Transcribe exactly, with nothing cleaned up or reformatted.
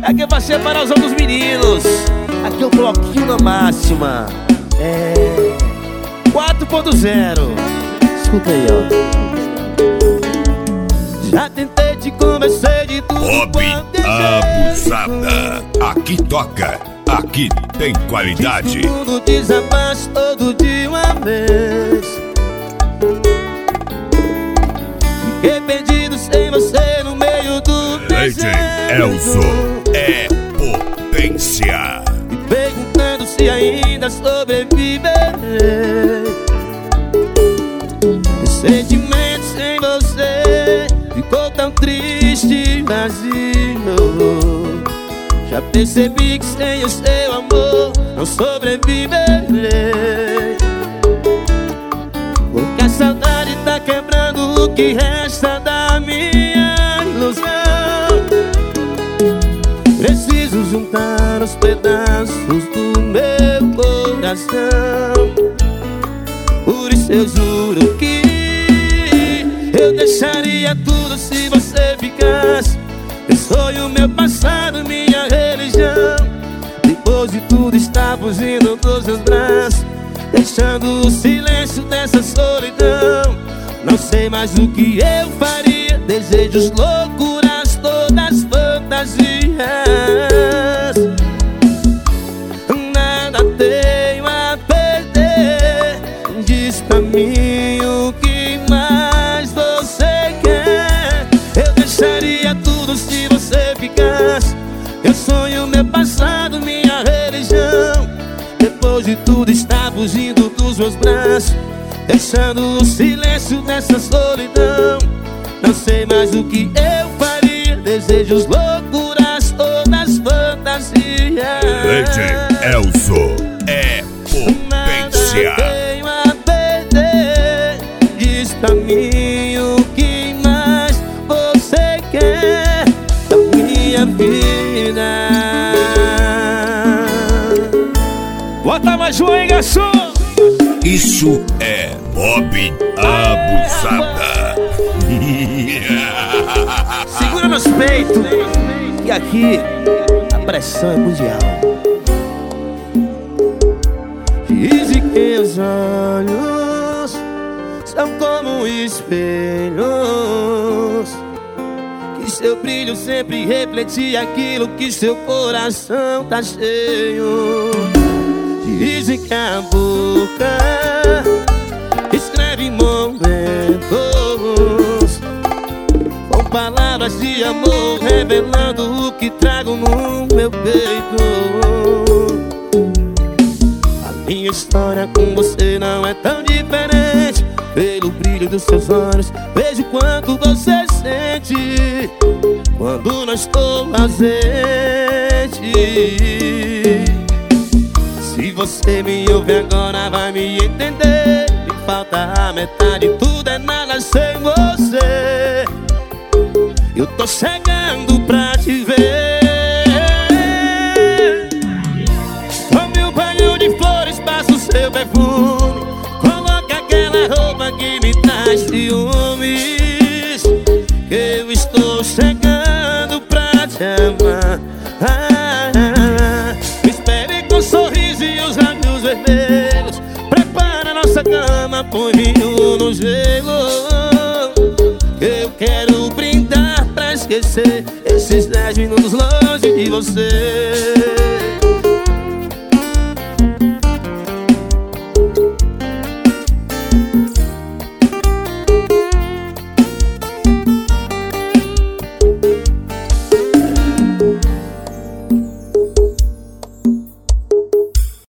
Aqui é pra separar os outros meninos. Aqui é o bloquinho na máxima. É quatro ponto zero. Escuta aí, ó. Já tentei te convencer de tudo. Bob Abusada. Aqui toca, aqui tem qualidade. Tudo desabaixo todo de uma vez. Fiquei perdido sem você no meio do Legend Elzo é potência. Me perguntando se ainda sobreviverei. Meu sentimento sem você ficou tão triste e vazio. Já percebi que sem o seu amor não sobreviverei. Porque a saudade tá quebrando o que resta da minha ilusão. Preciso juntar os pedaços do meu coração. Por isso eu juro que eu deixaria tudo se você ficasse. Eu sonho, meu passado, minha religião. Depois de tudo está fugindo dos seus braços, deixando o silêncio dessa solidão. Não sei mais o que eu faria. Desejos, loucuras, todas fantasias. Nada tenho a perder. Diz pra mim o que mais você quer. Eu deixaria tudo se você ficasse. Eu sonho, meu passado, minha religião. Depois de tudo está fugindo dos meus braços, deixando o silêncio dessa solidão. Não sei mais o que eu faria. Desejos, loucuras, todas fantasias. Legend Elzo é potência. Nada tenho a perder. Diz pra mim o que mais você quer da minha vida. Bota mais um aí, garçom. Isso é Bob Abusada. Segura nos peitos. E aqui a pressão é mundial. Dizem que os olhos são como espelhos, que seu brilho sempre reflete aquilo que seu coração tá cheio. Dizem que a boca escreve momentos com palavras de amor, revelando o que trago no meu peito. A minha história com você não é tão diferente. Pelo brilho dos seus olhos vejo quanto você sente quando não estou ausente. Se você me ouve agora vai me entender. Me falta a metade, tudo é nada sem você. Eu tô chegando pra te ver. Tome um banho de flores, passa o seu perfume. Coloque aquela roupa que me traz ciúmes. Eu estou chegando pra te amar. ah, ah, Espere com um sorriso e os lábios vermelhos. Prepara nossa cama, põe vinho no gelo. Eu quero brindar pra esquecer esses dez minutos longe de você.